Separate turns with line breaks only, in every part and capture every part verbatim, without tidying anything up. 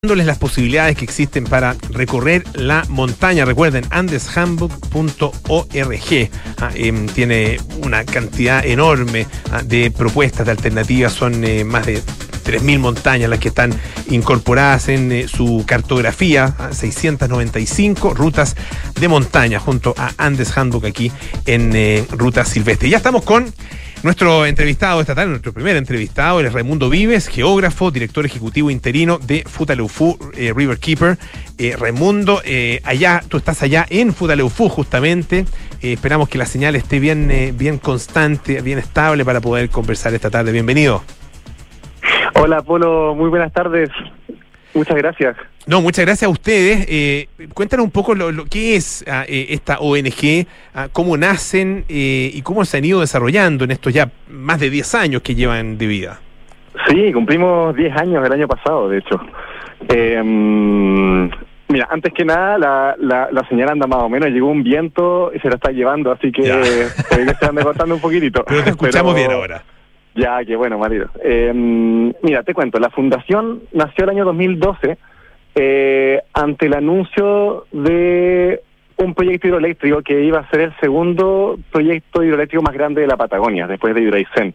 dándoles las posibilidades que existen para recorrer la montaña. Recuerden, andes handbook punto org ah, eh, tiene una cantidad enorme ah, de propuestas, de alternativas. Son eh, más de tres mil montañas las que están incorporadas en eh, su cartografía, ah, seiscientas noventa y cinco rutas de montaña junto a Andes Handbook aquí en eh, Ruta Silvestre. Ya estamos con nuestro entrevistado esta tarde, nuestro primer entrevistado, él es Raimundo Vives, geógrafo, director ejecutivo interino de Futaleufú eh, Riverkeeper. Eh, Raimundo, eh, allá, tú estás allá en Futaleufú justamente. Eh, esperamos que la señal esté bien, eh, bien constante, bien estable para poder conversar esta tarde. Bienvenido.
Hola, Polo, muy buenas tardes. Muchas gracias.
No, muchas gracias a ustedes. Eh, cuéntanos un poco lo, lo que es uh, eh, esta O N G, uh, cómo nacen eh, y cómo se han ido desarrollando en estos ya más de diez años que llevan de vida.
Sí, cumplimos diez años el año pasado, de hecho. Eh, mira, antes que nada, la, la, la señal anda más o menos, llegó un viento y se la está llevando, así que puede que se ande cortando un poquitito.
Pero te escuchamos
Pero,
bien ahora.
Ya, qué bueno, marido. Eh, mira, te cuento, la fundación nació el año dos mil doce eh, ante el anuncio de un proyecto hidroeléctrico que iba a ser el segundo proyecto hidroeléctrico más grande de la Patagonia, después de Hidroaicén.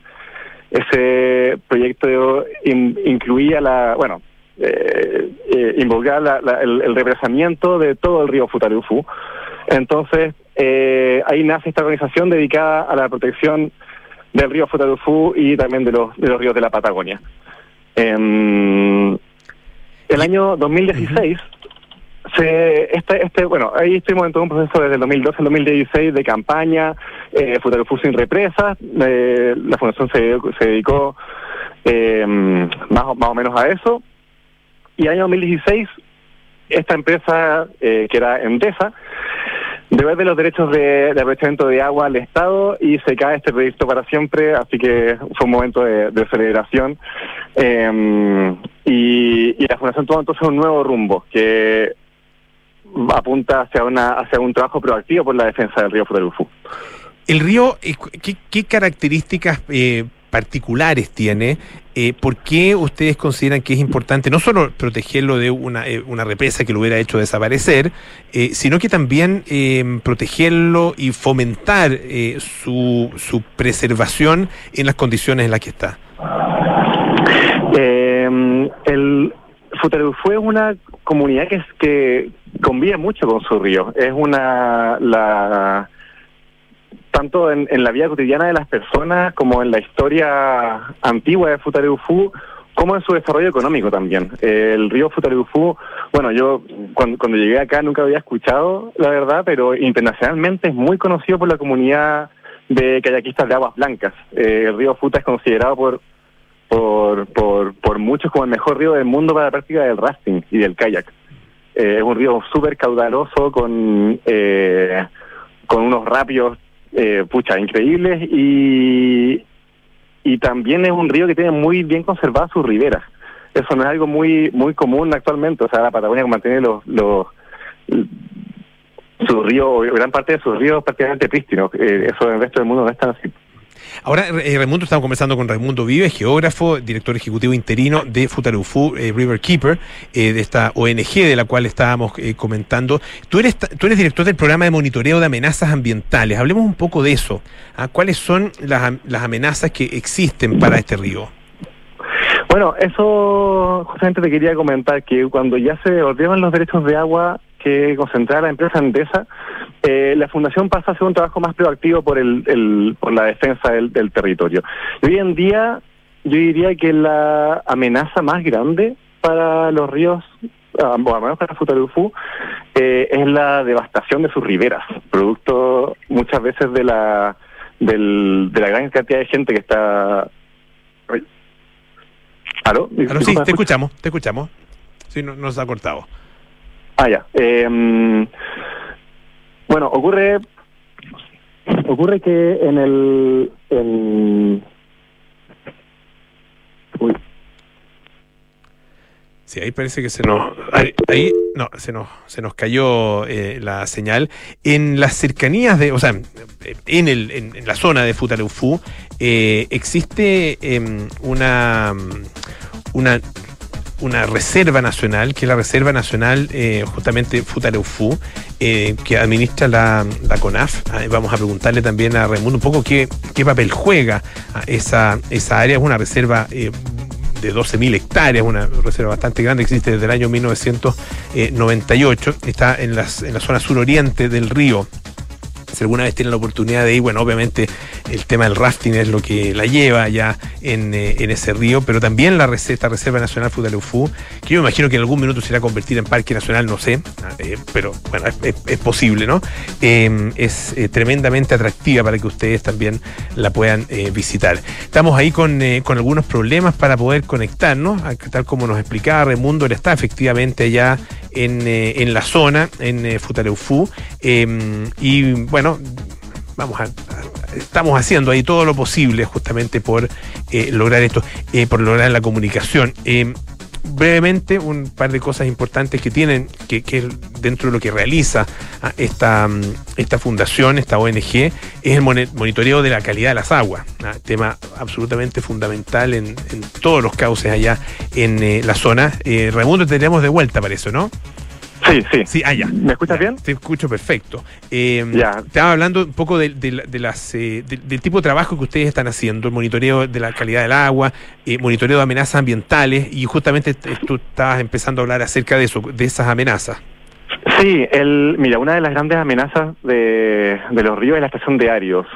Ese proyecto in, incluía la, bueno, eh, eh, involucraba la, la, el, el represamiento de todo el río Futaleufú. Entonces, eh, ahí nace esta organización dedicada a la protección del río Futaleufú y también de los de los ríos de la Patagonia. Eh, el año dos mil dieciséis, uh-huh. se, este, este, bueno, ahí estuvimos en todo un proceso desde el dos mil doce al dos mil dieciséis de campaña, eh, Futaleufú sin represas. Eh, la fundación se, se dedicó eh, más, más o menos a eso. Y el año dos mil dieciséis, esta empresa, eh, que era Endesa, devuelve los derechos de, de aprovechamiento de agua al Estado y se cae este proyecto para siempre, así que fue un momento de, de celebración. Eh, y, y la Fundación toma entonces un nuevo rumbo que apunta hacia una hacia un trabajo proactivo por la defensa del río Futaleufú.
El río, ¿qué, qué características eh, particulares tiene? Eh, ¿Por qué ustedes consideran que es importante no solo protegerlo de una, eh, una represa que lo hubiera hecho desaparecer, eh, sino que también eh, protegerlo y fomentar eh, su, su preservación en las condiciones en las que está?
Eh, el Futaleufú es una comunidad que, es, que convive mucho con su río. Es una... la tanto en, en la vida cotidiana de las personas como en la historia antigua de Futaleufú, como en su desarrollo económico también. Eh, el río Futaleufú, bueno, yo cuando, cuando llegué acá nunca había escuchado, la verdad, pero internacionalmente es muy conocido por la comunidad de kayakistas de aguas blancas. Eh, el río Futa es considerado por, por, por, por muchos como el mejor río del mundo para la práctica del rafting y del kayak. Eh, es un río súper caudaloso con, eh, con unos rápidos Eh, pucha, increíbles, y y también es un río que tiene muy bien conservadas sus riberas. Eso no es algo muy muy común actualmente. O sea, la Patagonia mantiene los los sus ríos, gran parte de sus ríos prácticamente prístinos. Eh, eso en el resto del mundo no es tan así.
Ahora, eh, Raimundo, estamos conversando con Raimundo Vives, geógrafo, director ejecutivo interino de Futaleufú eh, Riverkeeper, eh, de esta O N G de la cual estábamos eh, comentando. Tú eres tú eres director del programa de monitoreo de amenazas ambientales. Hablemos un poco de eso. ¿Ah? ¿Cuáles son las, las amenazas que existen para este río?
Bueno, eso justamente te quería comentar, que cuando ya se devolvieron los derechos de agua que concentraba la empresa Endesa, eh, la Fundación pasa a hacer un trabajo más proactivo por el, el por la defensa del, del territorio. Y hoy en día yo diría que la amenaza más grande para los ríos, al menos para Futaleufú, eh, es la devastación de sus riberas, producto muchas veces de la del, de la gran cantidad de gente que está... ¿Aló?
¿Aló? Sí, te escuchamos, te escuchamos. Sí, no, nos ha cortado.
Ah, ya. Eh, bueno, ocurre ocurre que en el... En... Uy.
Sí, ahí parece que se nos... Ahí, ahí no, se nos se nos cayó eh, la señal. En las cercanías de... O sea, en, el, en, en la zona de Futaleufú eh, existe eh, una... una una reserva nacional, que es la Reserva Nacional eh, justamente Futaleufú, eh, que administra la, la CONAF. Eh, vamos a preguntarle también a Raimundo un poco qué, qué papel juega esa, esa área. Es una reserva eh, de doce mil hectáreas, una reserva bastante grande, existe desde el año mil novecientos noventa y ocho, está en, las, en la zona suroriente del río. Si alguna vez tienen la oportunidad de ir, bueno, obviamente el tema del rafting es lo que la lleva allá en, eh, en ese río, pero también la esta Reserva Nacional Futaleufú, que yo me imagino que en algún minuto se irá a convertir en parque nacional, no sé, eh, pero bueno, es, es, es posible, ¿no? Eh, es eh, tremendamente atractiva para que ustedes también la puedan eh, visitar. Estamos ahí con, eh, con algunos problemas para poder conectarnos, tal como nos explicaba Raimundo, él está efectivamente allá en, eh, en la zona, en eh, Futaleufú, eh, y bueno, vamos a, a, estamos haciendo ahí todo lo posible justamente por eh, lograr esto, eh, por lograr la comunicación. Eh, brevemente, un par de cosas importantes que tienen, que, que dentro de lo que realiza ah, esta, esta fundación, esta O N G, es el monitoreo de la calidad de las aguas, ah, tema absolutamente fundamental en, en todos los cauces allá en eh, la zona. Eh, Raimundo, te tenemos de vuelta para eso, ¿no?
Sí, sí.
Sí, ah, ya.
¿Me escuchas
ya,
bien?
Te escucho perfecto. Eh,
ya.
Estaba hablando un poco de, de, de las, eh, de, del tipo de trabajo que ustedes están haciendo, el monitoreo de la calidad del agua, eh, monitoreo de amenazas ambientales, y justamente tú estabas empezando a hablar acerca de eso, de esas amenazas.
Sí, el, mira, una de las grandes amenazas de, de los ríos es la extracción de áridos,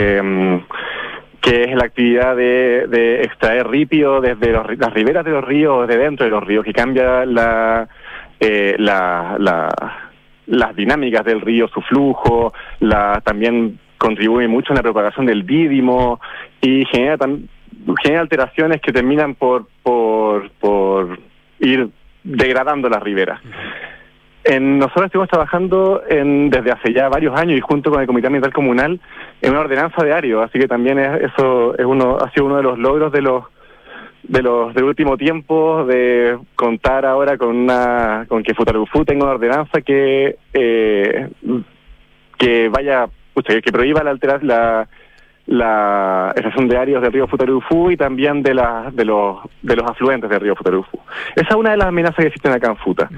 eh, que es la actividad de, de extraer ripio desde los, las riberas de los ríos, de dentro de los ríos, que cambia la... Eh, la, la, las dinámicas del río, su flujo, la, también contribuye mucho en la propagación del dídimo y genera, tam, genera alteraciones que terminan por, por, por ir degradando las riberas. En, nosotros estuvimos trabajando en, desde hace ya varios años y junto con el Comité Ambiental Comunal en una ordenanza de áridos, así que también es, eso es uno, ha sido uno de los logros de los de los del último tiempo, de contar ahora con una con que Futaleufú tenga una ordenanza que eh, que vaya, pucha, que prohíba la alterar la la extracción de áridos del río Futaleufú y también de la de los de los afluentes del río Futaleufú. Esa es una de las amenazas que existen acá en Futa.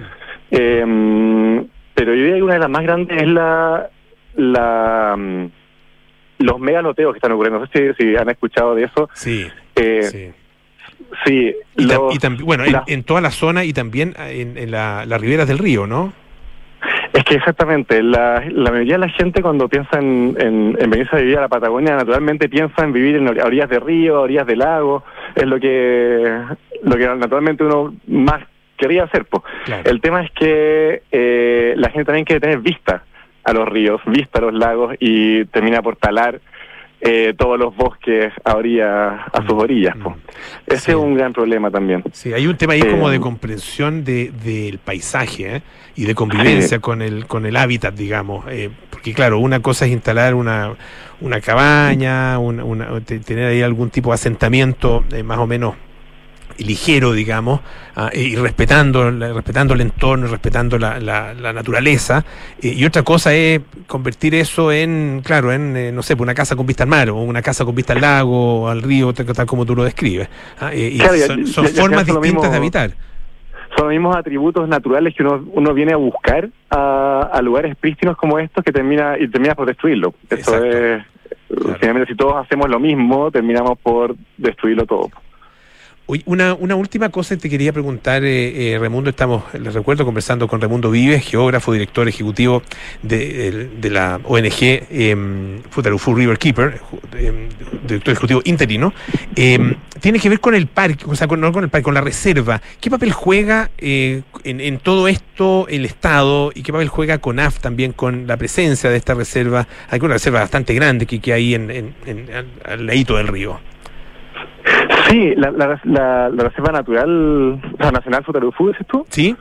Eh, pero yo diría que una de las más grandes es la la los megaloteos que están ocurriendo. No sé si, si han escuchado de eso.
Sí,
eh,
sí.
Sí,
y,
los,
tam, y tam, bueno, la, en, en toda la zona y también en, en la, las riberas del río, ¿no?
Es que exactamente, la, la mayoría de la gente cuando piensa en, en, en venirse a vivir a la Patagonia, naturalmente piensa en vivir en orillas de río, orillas de lago, es lo que lo que naturalmente uno más quería hacer. Pues. Claro. El tema es que eh, la gente también quiere tener vista a los ríos, vista a los lagos y termina por talar Eh, todos los bosques a, orilla, a sus orillas. Mm. Ese sí. Es un gran problema también.
Sí, hay un tema ahí eh, como de comprensión de, del paisaje ¿eh? y de convivencia sí. con el con el hábitat, digamos. Eh, porque claro, una cosa es instalar una, una cabaña, una, una, tener ahí algún tipo de asentamiento eh, más o menos ligero, digamos, uh, y respetando respetando el entorno, respetando la, la, la naturaleza, eh, y otra cosa es convertir eso en, claro, en, eh, no sé, una casa con vista al mar, o una casa con vista al lago, al río, tal, tal como tú lo describes. Uh, eh, y claro, son, son ya, ya formas distintas mismo, de habitar.
Son los mismos atributos naturales que uno, uno viene a buscar a, a lugares prístinos como estos que termina y terminas por destruirlo. Eso Exacto. es, claro. Finalmente, si todos hacemos lo mismo, terminamos por destruirlo todo.
Una, una última cosa que te quería preguntar, eh, eh, Raimundo, estamos, les recuerdo, conversando con Raimundo Vives, geógrafo, director ejecutivo de, de, de la O N G eh, Futaleufú River Keeper, eh, director ejecutivo interino. Eh, tiene que ver con el parque, o sea, con, no con el parque, con la reserva. ¿Qué papel juega eh, en, en todo esto el Estado y qué papel juega CONAF también con la presencia de esta reserva? Hay una reserva bastante grande que, que hay en, en, en, al, al ladito del río.
Sí, la, la, la, la Reserva Natural, la Nacional Futaleufú, ¿dices tú?
Sí.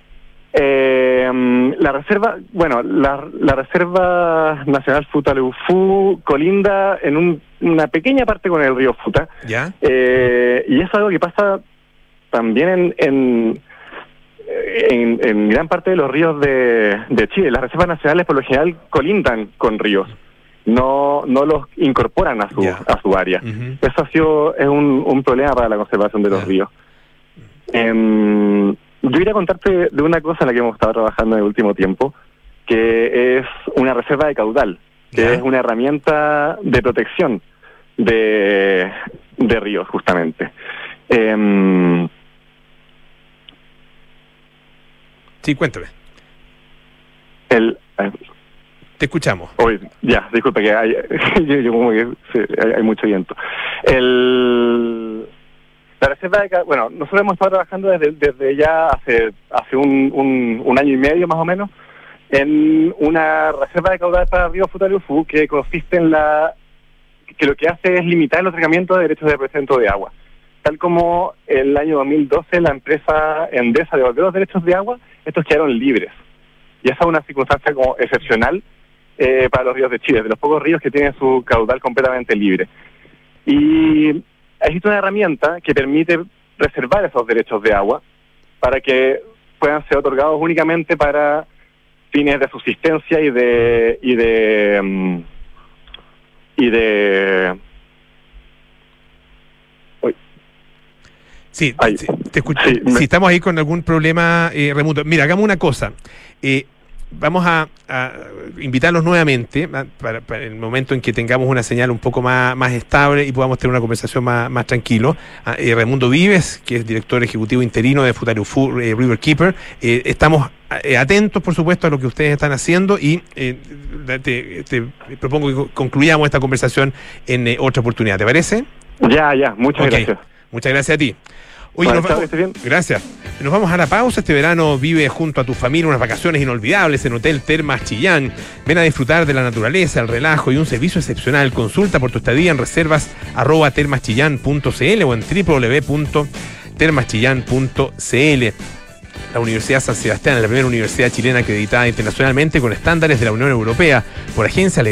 Eh, la reserva, bueno, la, la Reserva Nacional Futaleufú colinda en un, una pequeña parte con el río Futa.
¿Ya?
Eh, y es algo que pasa también en, en, en, en gran parte de los ríos de, de Chile. Las reservas nacionales por lo general colindan con ríos. no no los incorporan a su yeah. a su área. Uh-huh. Eso ha sido es un, un problema para la conservación de los yeah. ríos. Eh, yo quería contarte de una cosa en la que hemos estado trabajando en el último tiempo, que es una reserva de caudal, que ¿Ya? es una herramienta de protección de, de ríos, justamente. Eh,
sí, cuéntame.
El... Eh,
Te escuchamos.
Hoy, ya, disculpe que hay, yo, yo como que sí, hay, hay mucho viento. El, la reserva de bueno, nosotros hemos estado trabajando desde, desde ya hace hace un, un, un año y medio más o menos en una reserva de caudal para el río Futaleufú que consiste en la que lo que hace es limitar el otorgamiento de derechos de presento de agua. Tal como en el año dos mil doce la empresa Endesa devolvió los derechos de agua, estos quedaron libres. Y esa es una circunstancia como excepcional eh, para los ríos de Chile, de los pocos ríos que tienen su caudal completamente libre. Y existe una herramienta que permite reservar esos derechos de agua para que puedan ser otorgados únicamente para fines de subsistencia y de y de um, y de
Sí, sí, te escucho. Sí, me... Si estamos ahí con algún problema eh, remoto. Mira, hagamos una cosa. Eh, vamos a, a invitarlos nuevamente a, para, para el momento en que tengamos una señal un poco más, más estable y podamos tener una conversación más, más tranquilo. A, eh, Raimundo Vives, que es director ejecutivo interino de Futaleufú eh, Riverkeeper. Eh, estamos eh, atentos, por supuesto, a lo que ustedes están haciendo y eh, te, te propongo que concluyamos esta conversación en eh, otra oportunidad. ¿Te parece?
Ya, ya. Muchas okay. gracias.
Muchas gracias a ti. Oye,
bueno,
nos vamos, bien. Gracias. Nos vamos a la pausa. Este verano vive junto a tu familia unas vacaciones inolvidables en Hotel Termas Chillán. Ven a disfrutar de la naturaleza, el relajo y un servicio excepcional. Consulta por tu estadía en reservas arroba termaschillán punto cl o en doble u doble u doble u punto termaschillán punto cl. La Universidad San Sebastián es la primera universidad chilena acreditada internacionalmente con estándares de la Unión Europea por Agencia